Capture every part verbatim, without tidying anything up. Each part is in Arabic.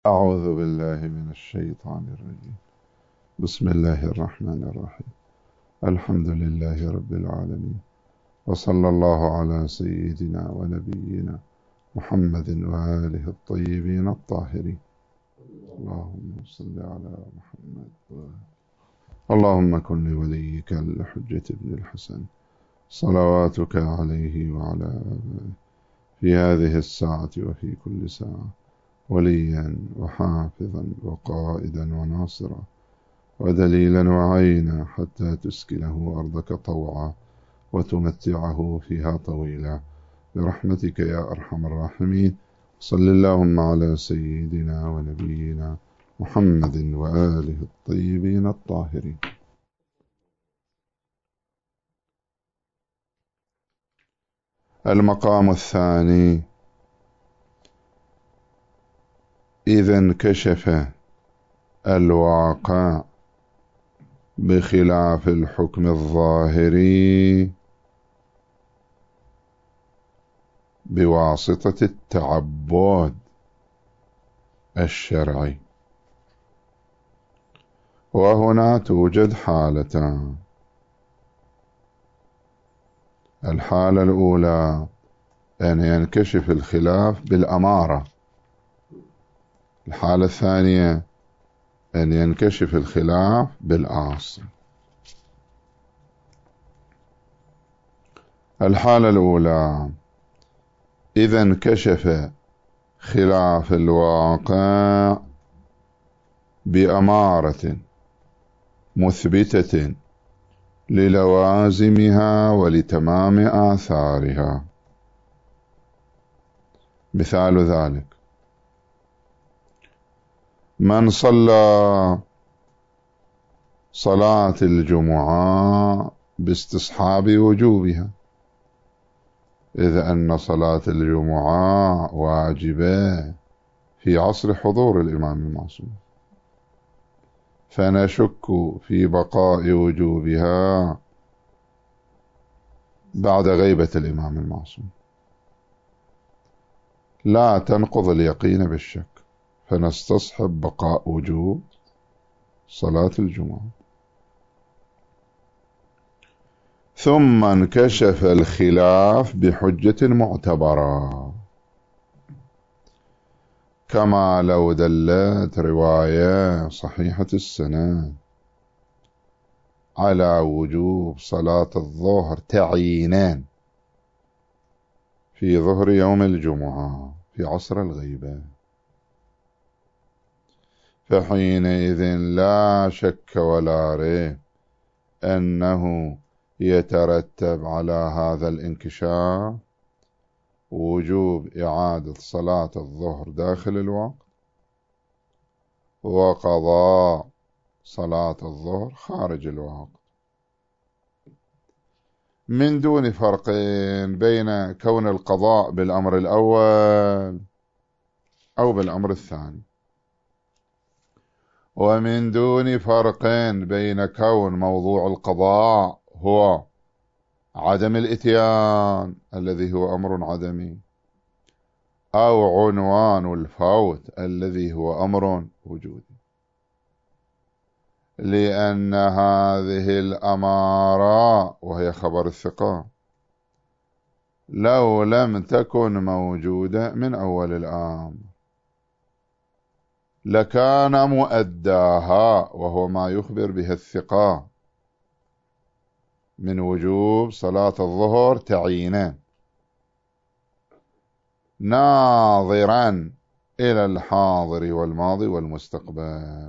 أعوذ بالله من الشيطان الرجيم. بسم الله الرحمن الرحيم. الحمد لله رب العالمين، وصلى الله على سيدنا ونبينا محمد وآله الطيبين الطاهرين. اللهم صل على محمد. اللهم كن لوليك الحجة بن الحسن صلواتك عليه وعلى آله في هذه الساعة وفي كل ساعة وليا وحافظا وقائدا وناصرا ودليلا وعينا، حتى تسكنه أرضك طوعا وتمتعه فيها طويلا، برحمتك يا أرحم الراحمين. صل اللهم على سيدنا ونبينا محمد وآله الطيبين الطاهرين. المقام الثاني: إذا انكشف الواقع بخلاف الحكم الظاهري بواسطة التعبد الشرعي. وهنا توجد حالتان: الحالة الأولى أن ينكشف الخلاف بالأمارة، الحالة الثانية أن ينكشف الخلاف بالأصل. الحالة الأولى: إذا انكشف خلاف الواقع بأمارة مثبتة للوازمها ولتمام آثارها. مثال ذلك: من صلى صلاة الجمعة باستصحاب وجوبها، إذ أن صلاة الجمعة واجبة في عصر حضور الإمام المعصوم، فنشك في بقاء وجوبها بعد غيبة الإمام المعصوم، لا تنقض اليقين بالشك، فنستصحب بقاء وجوب صلاة الجمعة. ثم انكشف الخلاف بحجة معتبرة، كما لو دلت رواية صحيحة السند على وجوب صلاة الظهر تعيينان في ظهر يوم الجمعة في عصر الغيبة، فحينئذ لا شك ولا ريب أنه يترتب على هذا الانكشاف وجوب إعادة صلاة الظهر داخل الوقت، وقضاء صلاة الظهر خارج الوقت، من دون فرق بين كون القضاء بالأمر الأول أو بالأمر الثاني، ومن دون فرق بين كون موضوع القضاء هو عدم الإتيان الذي هو أمر عدمي، أو عنوان الفوت الذي هو أمر وجودي، لأن هذه الأمارة وهي خبر الثقة لو لم تكن موجودة من أول الأمر لكان مؤداها، وهو ما يخبر به الثقة من وجوب صلاة الظهر تعيينا، ناظرا إلى الحاضر والماضي والمستقبل.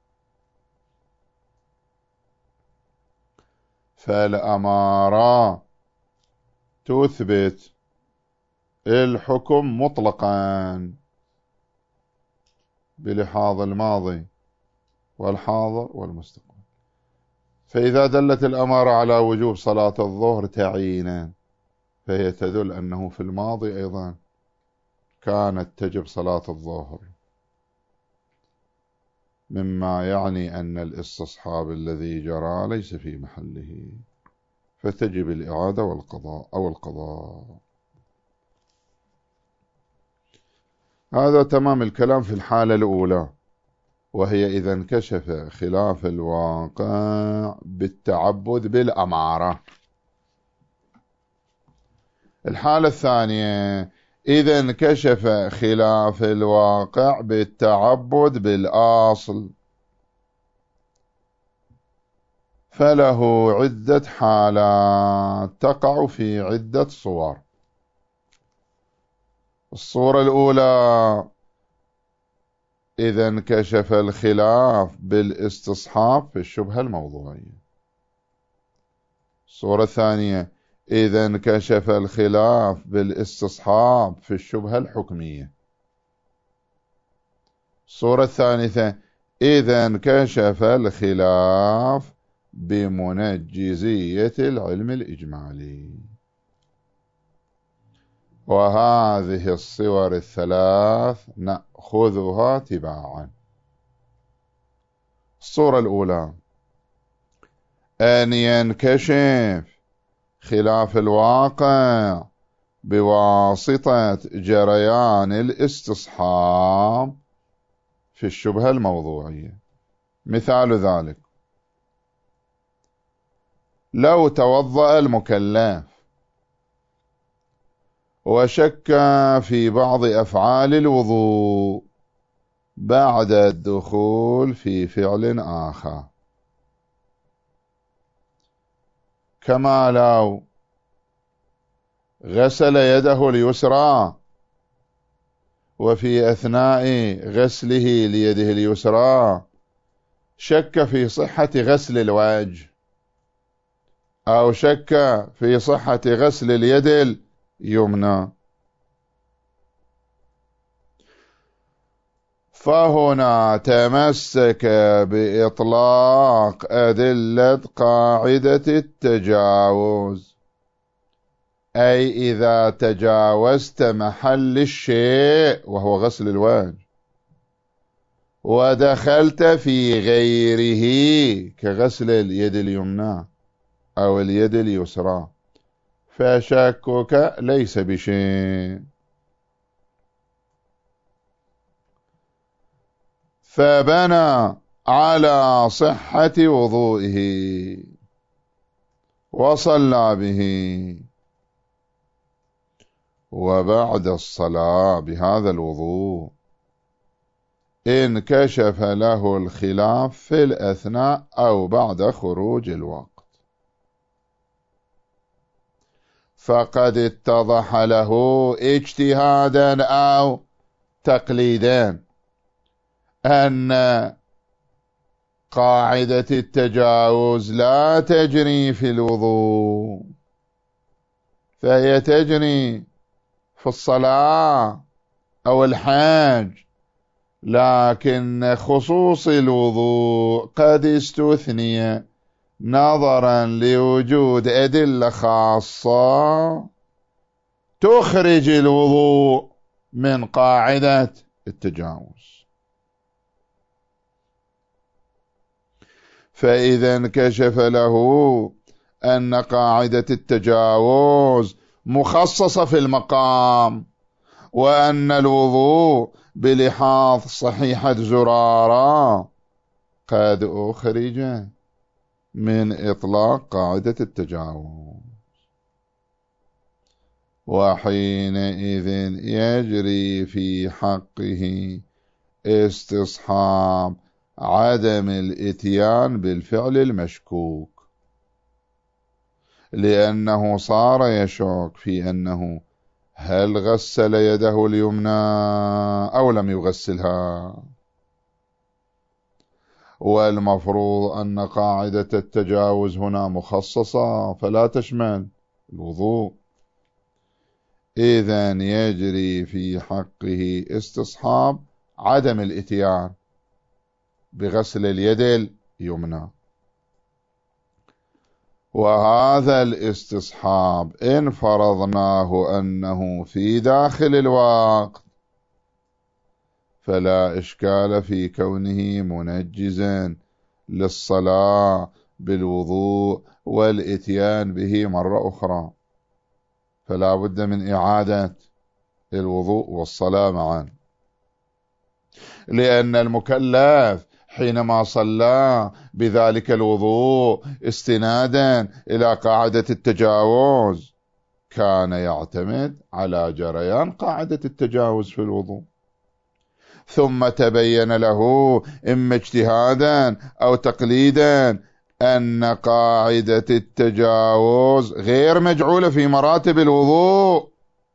فالأمارة تثبت الحكم مطلقا بلحاظ الماضي والحاضر والمستقبل، فإذا دلت الأمارة على وجوب صلاة الظهر تعيينا فهي تدل أنه في الماضي أيضا كانت تجب صلاة الظهر، مما يعني أن الاستصحاب الذي جرى ليس في محله، فتجب الإعادة والقضاء أو القضاء. هذا تمام الكلام في الحالة الأولى، وهي إذا انكشف خلاف الواقع بالتعبد بالأمارة. الحالة الثانية إذا انكشف خلاف الواقع بالتعبد بالأصل، فله عدة حالات تقع في عدة صور. الصورة الأولى إذا انكشف الخلاف بالاستصحاب في الشبهة الموضوعية. الصورة الثانية إذا انكشف الخلاف بالاستصحاب في الشبهة الحكمية. الصورة الثالثة إذا انكشف الخلاف بمنجزية العلم الإجمالي. وهذه الصور الثلاث نأخذها تباعا. الصورة الأولى أن ينكشف خلاف الواقع بواسطة جريان الاستصحاب في الشبهة الموضوعية. مثال ذلك: لو توضأ المكلف وشك في بعض أفعال الوضوء بعد الدخول في فعل آخر، كما لو غسل يده اليسرى وفي أثناء غسله ليده اليسرى شك في صحة غسل الوجه، أو شك في صحة غسل اليد اليمنى، فهنا تمسك بإطلاق أدلة قاعدة التجاوز، أي إذا تجاوزت محل الشيء وهو غسل الوجه ودخلت في غيره كغسل اليد اليمنى أو اليد اليسرى فشكك ليس بشيء. فبنى على صحة وضوئه وصلى به، وبعد الصلاة بهذا الوضوء انكشف له الخلاف في الأثناء أو بعد خروج الوقت، فقد اتضح له اجتهادا أو تقليدا أن قاعدة التجاوز لا تجري في الوضوء، فهي تجري في الصلاة أو الحج، لكن خصوص الوضوء قد استثني نظرا لوجود أدلة خاصة تخرج الوضوء من قاعدة التجاوز. فإذا انكشف له أن قاعدة التجاوز مخصصة في المقام، وأن الوضوء بلحاظ صحيحة زرارة قد أخرج من إطلاق قاعدة التجاوز، وحينئذ يجري في حقه استصحاب عدم الاتيان بالفعل المشكوك، لأنه صار يشك في أنه هل غسل يده اليمنى أو لم يغسلها، والمفروض أن قاعدة التجاوز هنا مخصصة فلا تشمل الوضوء. إذن يجري في حقه استصحاب عدم الاتيان بغسل اليد اليمنى، وهذا الاستصحاب إن فرضناه أنه في داخل الوقت فلا إشكال في كونه منجزا للصلاة بالوضوء والإتيان به مرة أخرى، فلا بد من إعادة الوضوء والصلاة معا. لأن المكلف حينما صلى بذلك الوضوء استنادا إلى قاعدة التجاوز كان يعتمد على جريان قاعدة التجاوز في الوضوء، ثم تبين له إما اجتهادا أو تقليدا أن قاعدة التجاوز غير مجعولة في مراتب الوضوء،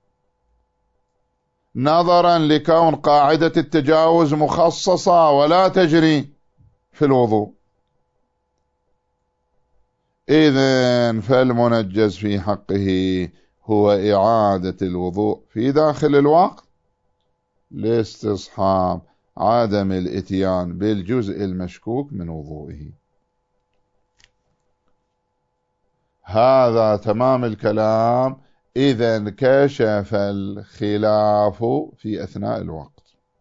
نظرا لكون قاعدة التجاوز مخصصة ولا تجري في الوضوء. إذن فالمنجز في حقه هو إعادة الوضوء في داخل الوقت لاستصحاب عدم الاتيان بالجزء المشكوك من وضوئه. هذا تمام الكلام إذا انكشف الخلاف في أثناء الوقت.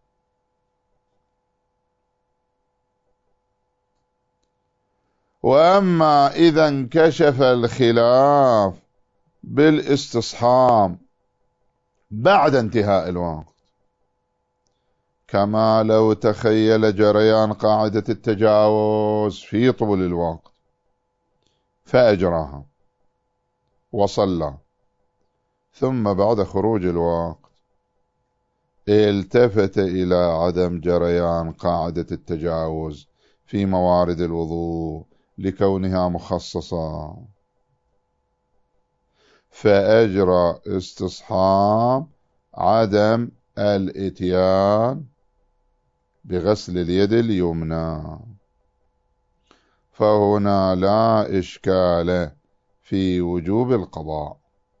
وأما إذا انكشف الخلاف بالاستصحاب بعد انتهاء الوقت، كما لو تخيل جريان قاعدة التجاوز في طول الوقت فأجراها وصلى، ثم بعد خروج الوقت التفت إلى عدم جريان قاعدة التجاوز في موارد الوضوء لكونها مخصصة، فأجرى استصحاب عدم الاتيان بغسل اليد اليمنى، فهنا لا إشكال في وجوب القضاء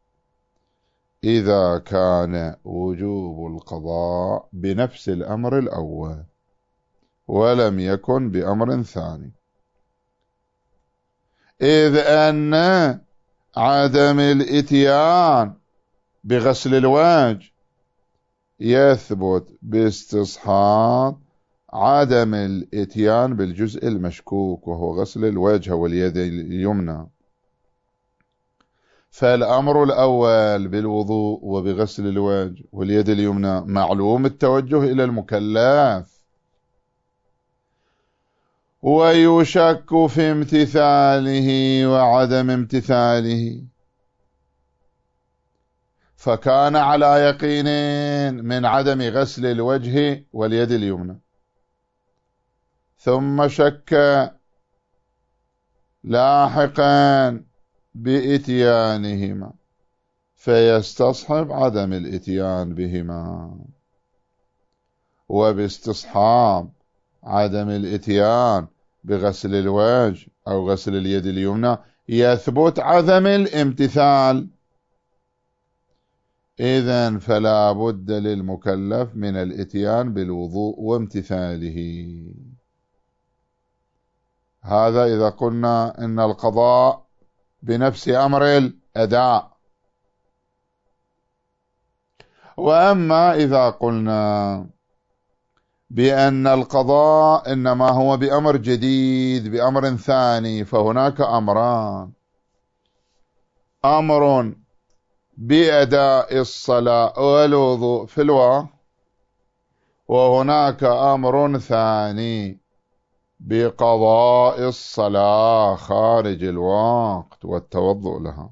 إذا كان وجوب القضاء بنفس الأمر الأول ولم يكن بأمر ثاني، إذ أن عدم الاتيان بغسل الوجه يثبت باستصحاب عدم الاتيان بالجزء المشكوك وهو غسل الوجه واليد اليمنى. فالأمر الأول بالوضوء وبغسل الوجه واليد اليمنى معلوم التوجه إلى المكلف، ويشك في امتثاله وعدم امتثاله، فكان على يقين من عدم غسل الوجه واليد اليمنى، ثم شك لاحقا بإتيانهما فيستصحب عدم الإتيان بهما، وباستصحاب عدم الإتيان بغسل الوجه أو غسل اليد اليمنى يثبت عدم الامتثال. إذن فلا بد للمكلف من الإتيان بالوضوء وامتثاله. هذا إذا قلنا إن القضاء بنفس أمر الأداء. وأما إذا قلنا بأن القضاء إنما هو بأمر جديد بأمر ثاني، فهناك أمران: أمر بأداء الصلاة والوضوء في الوقت، وهناك أمر ثاني بقضاء الصلاة خارج الوقت والتوضؤ لها.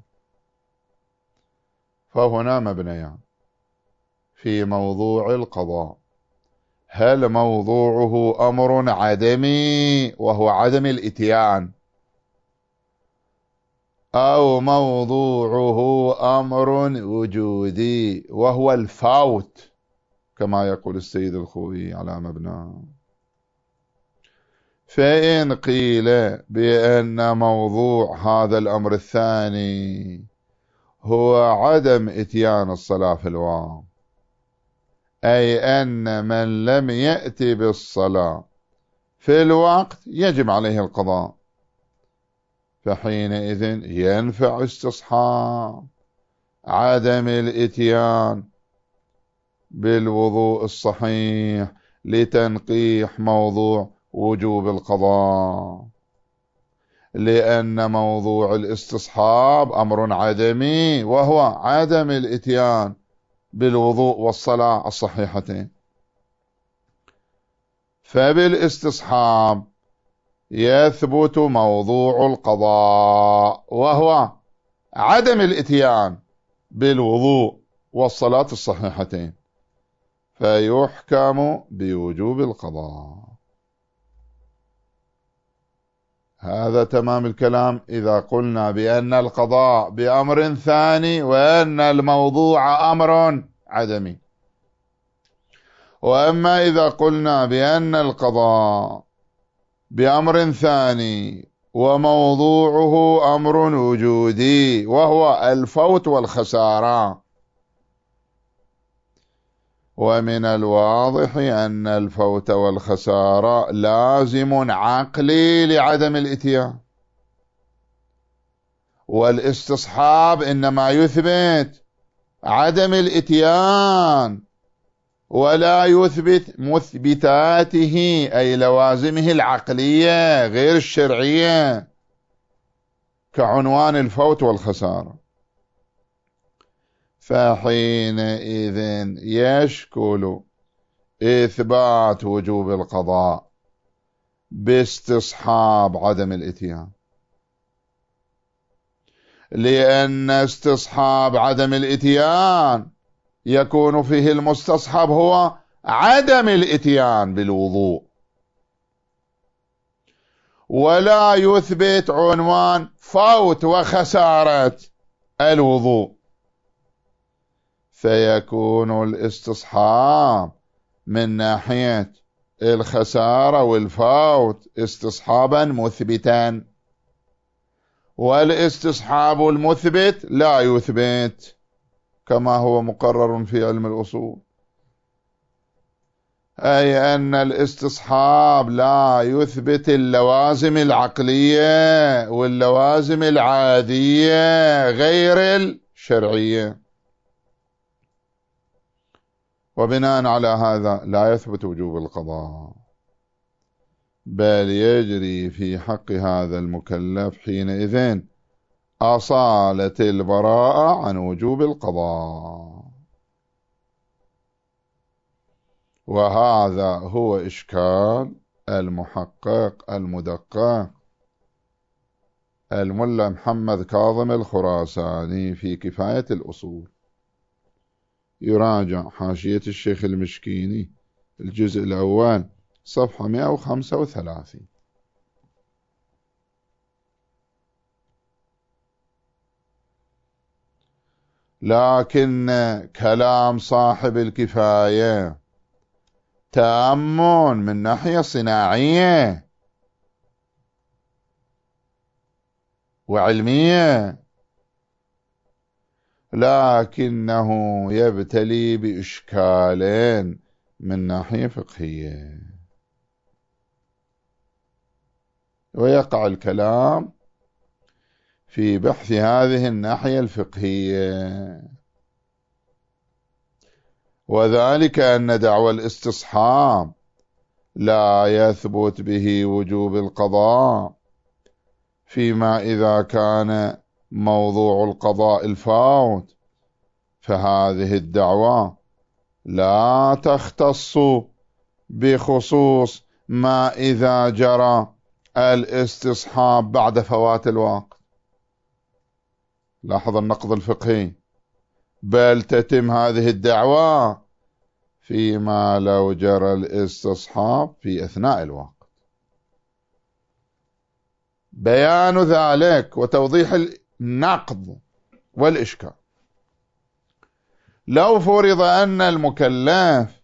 فهنا مبنيان في موضوع القضاء: هل موضوعه أمر عدمي وهو عدم الإتيان، أو موضوعه أمر وجودي وهو الفوت كما يقول السيد الخوئي على مبنى؟ فإن قيل بأن موضوع هذا الأمر الثاني هو عدم إتيان الصلاة في الوقت، أي أن من لم يأتي بالصلاة في الوقت يجب عليه القضاء، فحينئذ ينفع استصحاب عدم الإتيان بالوضوء الصحيح لتنقيح موضوع وجوب القضاء، لأن موضوع الاستصحاب أمر عدمي وهو عدم الإتيان بالوضوء والصلاة الصحيحتين. فبالاستصحاب يثبت موضوع القضاء، وهو عدم الاتيان بالوضوء والصلاة الصحيحتين، فيحكم بوجوب القضاء. هذا تمام الكلام إذا قلنا بأن القضاء بأمر ثاني وأن الموضوع أمر عدمي. وأما إذا قلنا بأن القضاء بأمر ثاني وموضوعه أمر وجودي وهو الفوت والخسارة، ومن الواضح أن الفوت والخسارة لازم عقلي لعدم الاتيان، والاستصحاب إنما يثبت عدم الاتيان ولا يثبت مثبتاته أي لوازمه العقلية غير الشرعية كعنوان الفوت والخسارة. فحينئذ يشكل إثبات وجوب القضاء باستصحاب عدم الاتيان، لأن استصحاب عدم الاتيان يكون فيه المستصحب هو عدم الاتيان بالوضوء، ولا يثبت عنوان فوت وخسارة الوضوء، فيكون الاستصحاب من ناحية الخسارة والفوت استصحابا مثبتا، والاستصحاب المثبت لا يثبت كما هو مقرر في علم الأصول، أي أن الاستصحاب لا يثبت اللوازم العقلية واللوازم العادية غير الشرعية، وبناء على هذا لا يثبت وجوب القضاء، بل يجري في حق هذا المكلف حينئذ أصالة البراءة عن وجوب القضاء. وهذا هو إشكال المحقق المدقق الملا محمد كاظم الخراساني في كفاية الأصول. يراجع حاشية الشيخ المشكيني الجزء الأول صفحة مئة وخمسة وثلاثين. لكن كلام صاحب الكفاية تام من ناحية صناعية وعلمية، لكنه يبتلي بإشكالين من ناحية فقهية، ويقع الكلام في بحث هذه الناحية الفقهية، وذلك أن دعوى الاستصحاب لا يثبت به وجوب القضاء فيما إذا كان موضوع القضاء الفوت، فهذه الدعوى لا تختص بخصوص ما إذا جرى الاستصحاب بعد فوات الوقت. لاحظ النقض الفقهي، بل تتم هذه الدعوى فيما لو جرى الاستصحاب في أثناء الوقت. بيان ذلك وتوضيح النقض والإشكال: لو فرض أن المكلف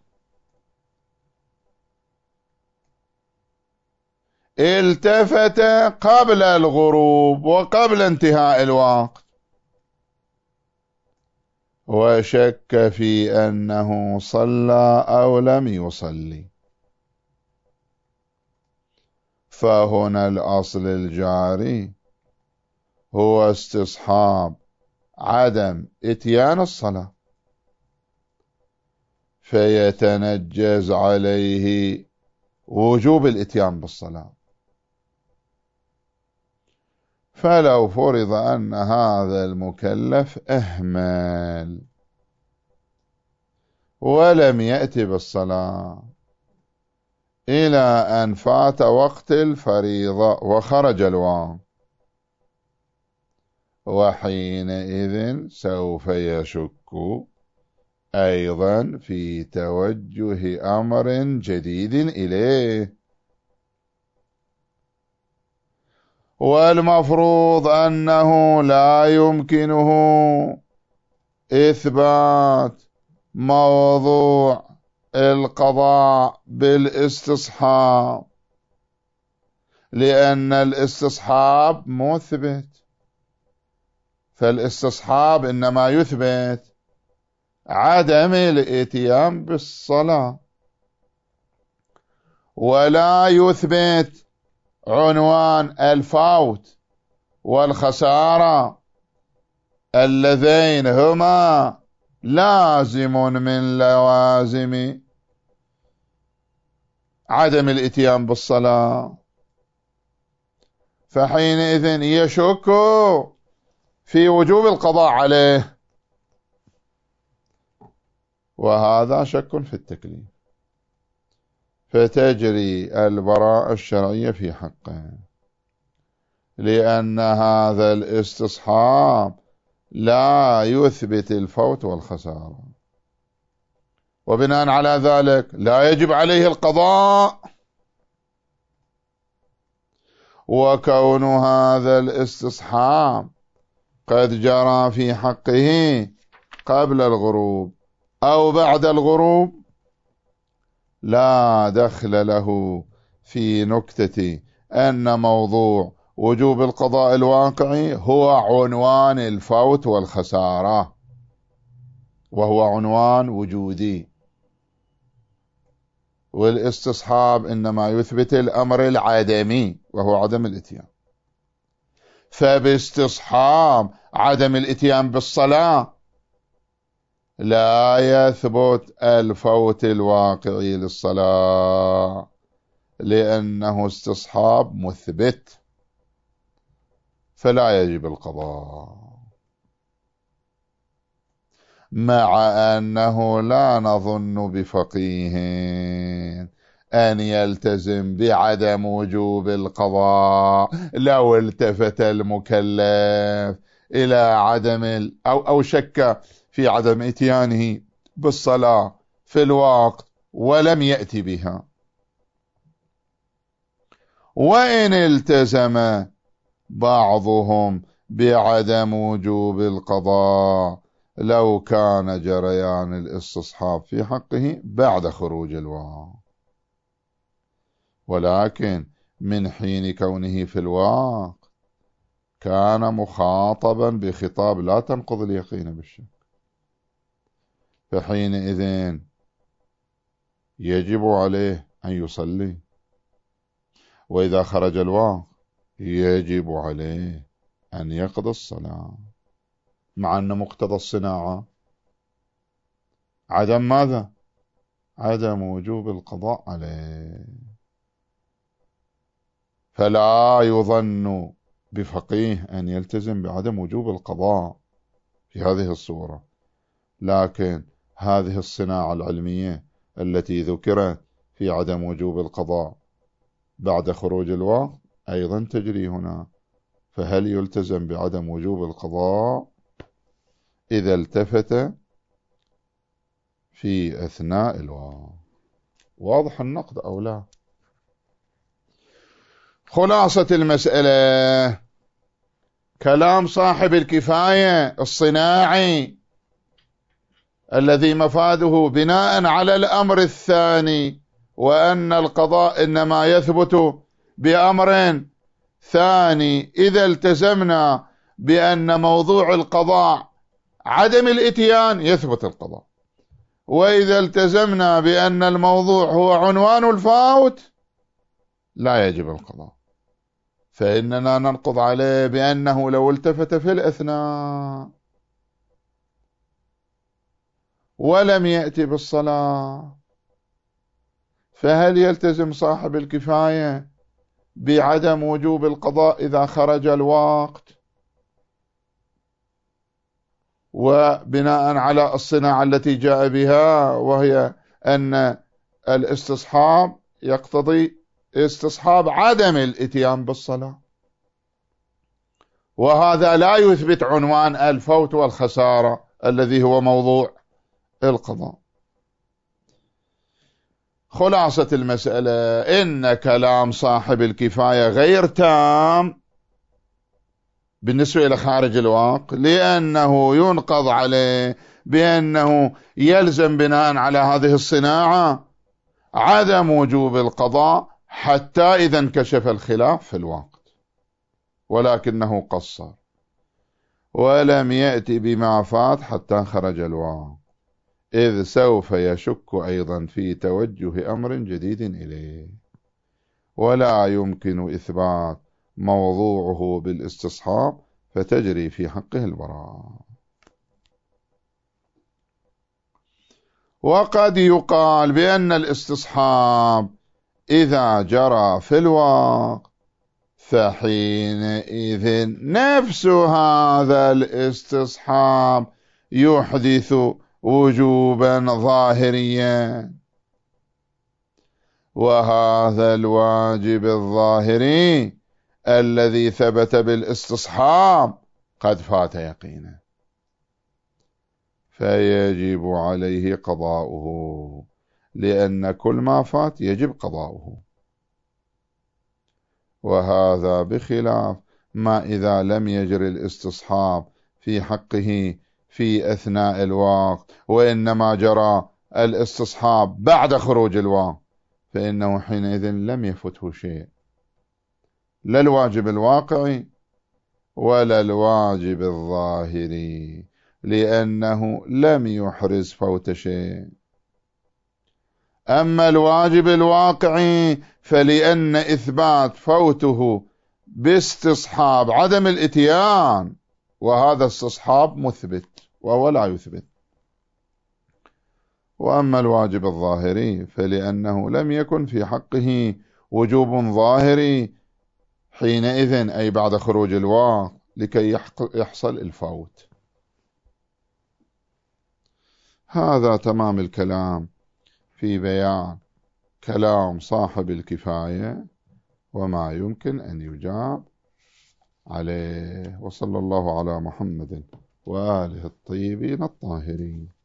التفت قبل الغروب وقبل انتهاء الوقت وشك في أنه صلى أو لم يصلي، فهنا الأصل الجاري هو استصحاب عدم إتيان الصلاة، فيتنجز عليه وجوب الإتيان بالصلاة. فلو فرض أن هذا المكلف أهمل ولم يأتي بالصلاة إلى أن فات وقت الفريضة وخرج الوقت، وحينئذ سوف يشك أيضا في توجه أمر جديد إليه. والمفروض أنه لا يمكنه إثبات موضوع القضاء بالاستصحاب، لأن الاستصحاب مثبت، فالاستصحاب إنما يثبت عدم الاتيان بالصلاة، ولا يثبت عنوان الفوت والخسارة اللذين هما لازم من لوازم عدم الاتيان بالصلاة. فحينئذ يشك في وجوب القضاء عليه، وهذا شك في التكليف، فتجري البراءة الشرعية في حقه، لأن هذا الاستصحاب لا يثبت الفوت والخسارة، وبناء على ذلك لا يجب عليه القضاء. وكون هذا الاستصحاب قد جرى في حقه قبل الغروب أو بعد الغروب لا دخل له في نكتة أن موضوع وجوب القضاء الواقعي هو عنوان الفوت والخسارة، وهو عنوان وجودي، والاستصحاب إنما يثبت الأمر العدمي وهو عدم الاتيان. فباستصحاب عدم الاتيان بالصلاة لا يثبت الفوت الواقعي للصلاة، لأنه استصحاب مثبت، فلا يجب القضاء. مع أنه لا نظن بفقيه أن يلتزم بعدم وجوب القضاء لو التفت المكلف إلى عدم أو, أو شك في عدم اتيانه بالصلاة في الوقت ولم يأتي بها. وإن التزم بعضهم بعدم وجوب القضاء لو كان جريان الاستصحاب في حقه بعد خروج الوقت، ولكن من حين كونه في الوقت كان مخاطبا بخطاب لا تنقض اليقين بالشك، فحينئذ يجب عليه أن يصلي، وإذا خرج الوقت يجب عليه أن يقضي الصلاة، مع أن مقتضى الصناعة عدم ماذا؟ عدم وجوب القضاء عليه. فلا يظن بفقيه أن يلتزم بعدم وجوب القضاء في هذه الصورة، لكن هذه الصناعة العلمية التي ذكرت في عدم وجوب القضاء بعد خروج الوقت أيضا تجري هنا. فهل يلتزم بعدم وجوب القضاء إذا التفت في أثناء الوقت؟ واضح النقد أو لا؟ خلاصة المسألة كلام صاحب الكفاية الصناعي الذي مفاده بناء على الأمر الثاني، وأن القضاء إنما يثبت بأمر ثاني إذا التزمنا بأن موضوع القضاء عدم الاتيان يثبت القضاء، وإذا التزمنا بأن الموضوع هو عنوان الفوت لا يجب القضاء، فإننا ننقض عليه بأنه لو التفت في الأثناء ولم يأتي بالصلاة فهل يلتزم صاحب الكفاية بعدم وجوب القضاء إذا خرج الوقت؟ وبناء على الصناعة التي جاء بها وهي أن الاستصحاب يقتضي استصحاب عدم الاتيان بالصلاة، وهذا لا يثبت عنوان الفوت والخسارة الذي هو موضوع القضاء. خلاصة المسألة إن كلام صاحب الكفاية غير تام بالنسبة إلى خارج الواقع، لأنه ينقض عليه بأنه يلزم بناء على هذه الصناعة عدم وجوب القضاء حتى إذا انكشف الخلاف في الوقت، ولكنه قصر ولم يأتي بما فات حتى خرج الوقت، إذ سوف يشك أيضا في توجه أمر جديد إليه، ولا يمكن إثبات موضوعه بالاستصحاب فتجري في حقه البراءة. وقد يقال بأن الاستصحاب إذا جرى في الوقت فحينئذ نفس هذا الاستصحاب يحدث وجوبا ظاهريا، وهذا الواجب الظاهري الذي ثبت بالاستصحاب قد فات يقينا، فيجب عليه قضاؤه، لأن كل ما فات يجب قضاؤه. وهذا بخلاف ما إذا لم يجري الاستصحاب في حقه في أثناء الوقت، وإنما جرى الاستصحاب بعد خروج الوقت، فإنه حينئذ لم يفته شيء، لا الواجب الواقعي ولا الواجب الظاهري، لأنه لم يحرز فوت شيء. أما الواجب الواقعي فلأن إثبات فوته باستصحاب عدم الاتيان، وهذا استصحاب مثبت وهو لا يثبت. وأما الواجب الظاهري فلأنه لم يكن في حقه وجوب ظاهري حينئذ، أي بعد خروج الوقت، لكي يحصل الفوت. هذا تمام الكلام في بيان كلام صاحب الكفاية وما يمكن أن يجاب عليه. وصلى الله على محمد وآله الطيبين الطاهرين.